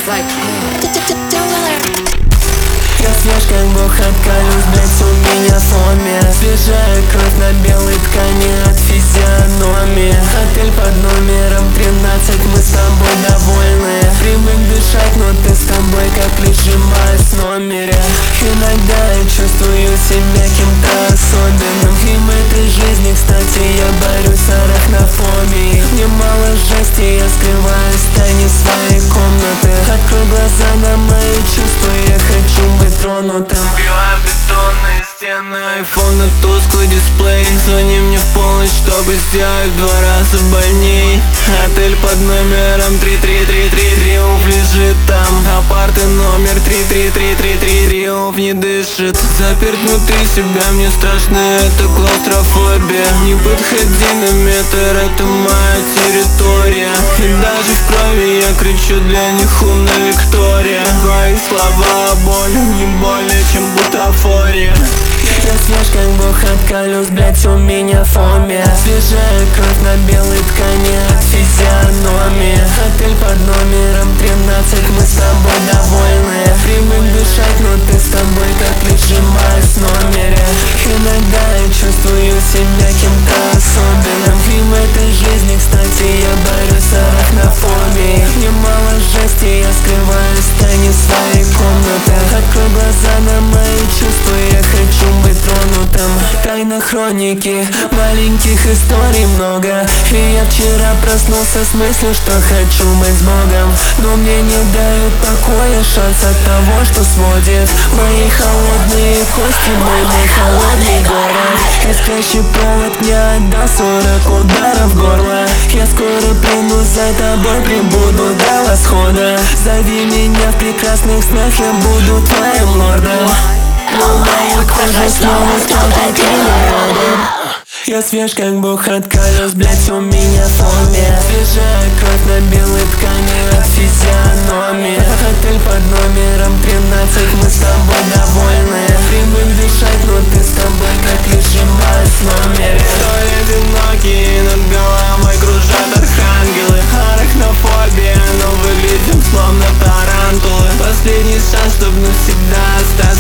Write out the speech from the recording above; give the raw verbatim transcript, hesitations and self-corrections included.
was like, я свеж, как бог от колес, блять, у меня фомия. Свежая кровь на белой ткани от физиономии. Отель под номером тринадцать, мы с тобой довольны. Привык дышать, но ты с тобой как лежимась в номере. Иногда я чувствую себя кем-то особенным. И в этой жизни, кстати, я борюсь с арахнофобией. Немало жести, я скрываюсь в тайне своей комнаты. Открой глаза на мои чувства, я хочу быть тронутым. Убиваю бетонные стены, айфон на тусклый дисплей. Звони мне в полночь, чтобы сделать в два раза больней. Отель под номером три три три три, Триумф лежит там. Апарты номер три три три три три, Триумф не дышит. Заперт внутри себя, мне страшно, это клаустрофобия. Не подходи на метр, это моя территория. И даже в крови я кричу, для них умная Виктория. Мои слова боль, не более чем бутафория. Я свеж, как бог от колес, блять, у меня фомия. Свежая кровь на белой ткани от физиономии. Отель под номером тринадцать, мы с тобой довольны. Привык дышать, но ты с тобой как лежимась в номере. Иногда я чувствую себя кем-то особенным. И в этой жизни, кстати, я борюсь с арахнофобией. Немало жести, я скрываюсь в тайне своей комнаты. Открой глаза на мои чувства, я хочу быть тронутым. Тайна хроники, маленьких историй много. И я вчера проснулся с мыслью, что хочу быть с Богом. Но мне не дают покоя шанс от того, что сводит мои холодные кости, мой, мой холодный город. Искрящий провод не отдал сорок ударов в горло. Я скоро примусь за тобой, прибуду до восхода. Зови меня в прекрасных снах, я буду твоим лордом. Но моя кожа снова стал таким рядом. Я свеж, как бог от колес, блять, у меня фомия. Свежая кровь на белой ткани от физиономии. Отель под номером тринадцать, мы с тобой довольны. Привык дышать, но ты с тобой как лежимась в номере. Стой одинокий, над головой кружат архангелы. Арахнофобия, но выглядим словно тарантулы. Последний шанс, чтоб навсегда остаться